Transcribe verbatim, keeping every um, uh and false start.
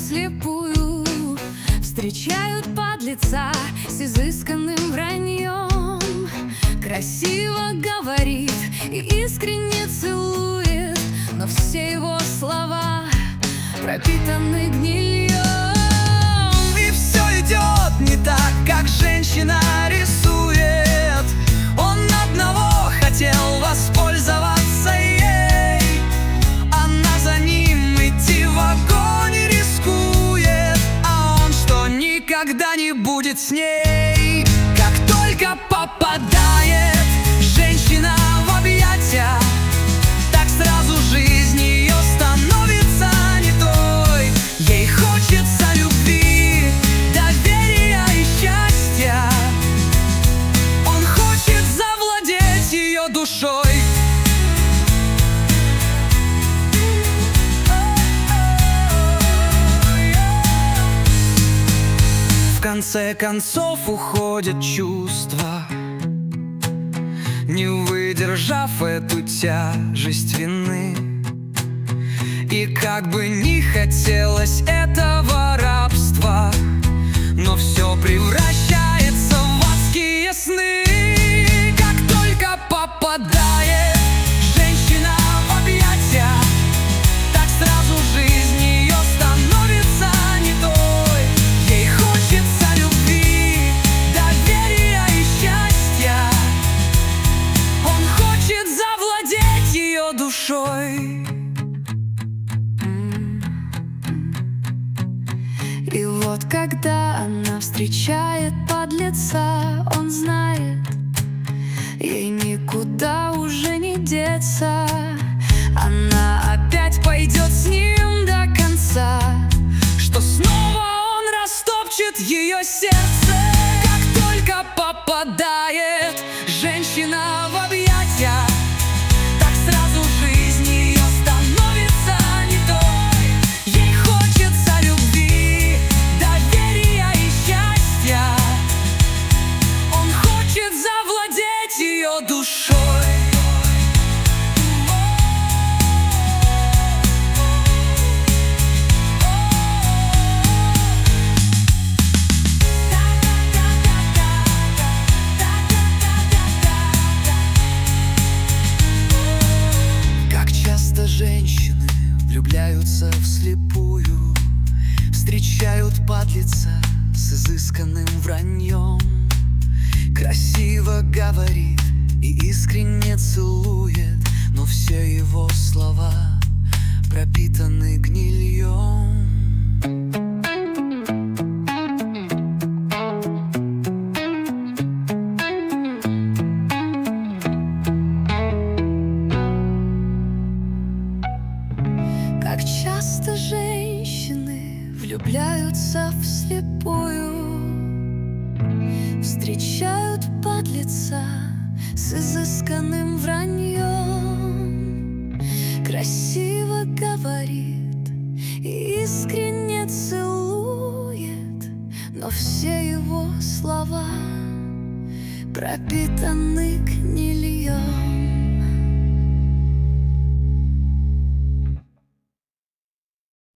вслепую, встречают подлеца с изысканным враньем. Красиво говорит и искренне целует, но все его слова пропитаны гнильем. И все идет не так, как женщина рисует. Он одного хотел воспользоваться ей, она за ним идти в огонь рискует, а он что, никогда не будет с ней. Как только попадает женщина в объятия, так сразу жизнь ее становится не той. Ей хочется любви, доверия и счастья. Он хочет завладеть ее душой. В конце концов уходят чувства, не выдержав эту тяжесть вины. И как бы ни хотелось этого рабства, но все превращается в адские сны. Как только попадает женщина в объятия, так сразу жизнь ее становится не той. Ей хочется любви, доверия и счастья. Он хочет завладеть ее душой. И вот когда она встречает подлеца, он знает, ей никуда уже не деться. Она опять пойдет с ним до конца, что снова он растопчет ее сердце. Как только попадает женщина в объятия, так сразу жизнь ее становится не той. Ей хочется любви, доверия и счастья. Он хочет завладеть ее душой. Как часто женщины влюбляются вслепую, встречают подлеца с изысканным враньем. Красиво говорит и искренне целует, но все его слова пропитаны гнильем. Как часто женщины влюбляются вслепую, встречают подлеца с изысканным враньем. Красиво говорит и искренне целует, но все его слова пропитаны гнильем.